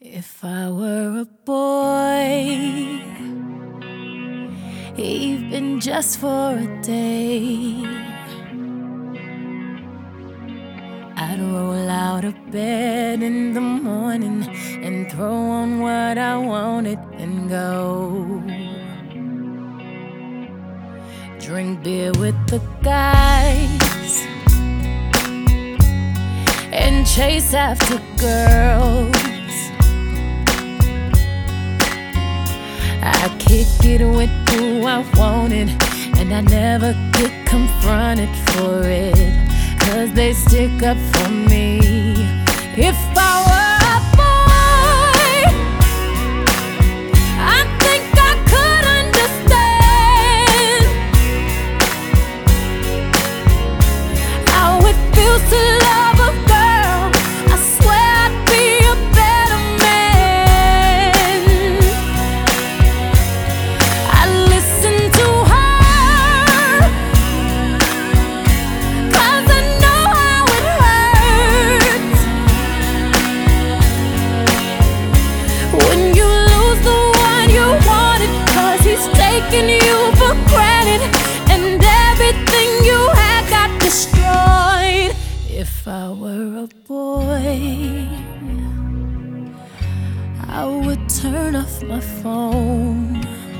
If I were a boy, even just for a day, I'd roll out of bed in the morning and throw on what I wanted and go drink beer with the guys and chase after girls. I kick it with who I wanted, and I never get confronted for it, 'cause they stick up for me. If I were a boy, I think I could understand how it feels to love a girl. I swear I'd be a better man. I listen to her, 'cause I know how it hurts when you lose the one you wanted, 'cause he's taking you for granted and everything you had got destroyed. If I were a boy, I would turn off my phone,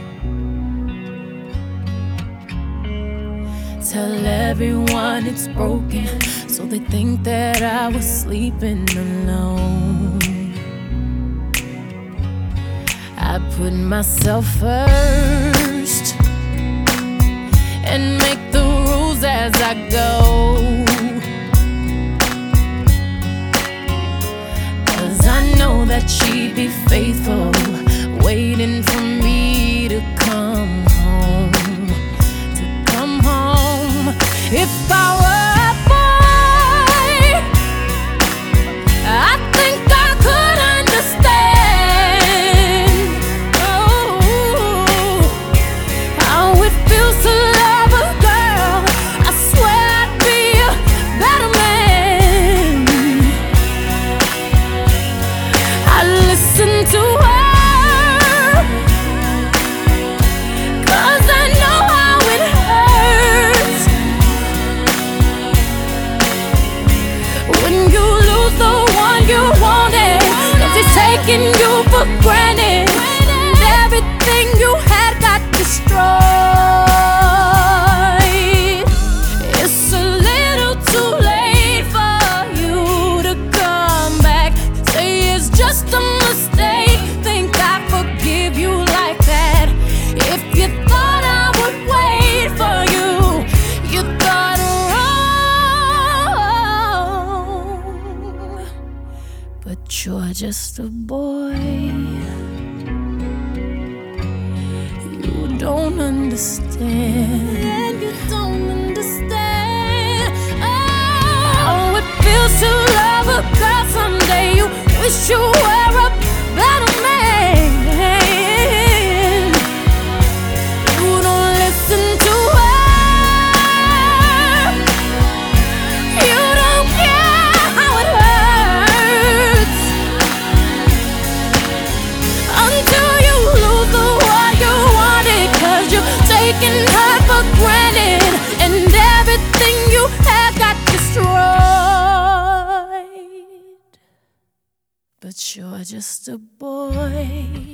tell everyone it's broken, so they think that I was sleeping alone. I put myself first and make the rules as I go, 'cause I know that she'd be faithful, waiting for me to come home, to come home. If I were a boy, I think I could understand how it feels to love a girl. I swear I'd be a better man. I listen to her, 'cause I know how it hurts when you lose the one you wanted, 'cause he's taking you for granted and everything you had got destroyed. It's a little too late for you to come back, say it's just a mistake, think I forgive you like that. If you thought I would wait for you, you thought wrong. But you're just a boy, you don't understand. You don't understand how it feels to love a girl. Someday you wish you were a better man. You don't listen to her, you don't care how it hurts until you lose the one you wanted, 'cause you're taking her for granted and everything you had got destroyed. But you're just a boy,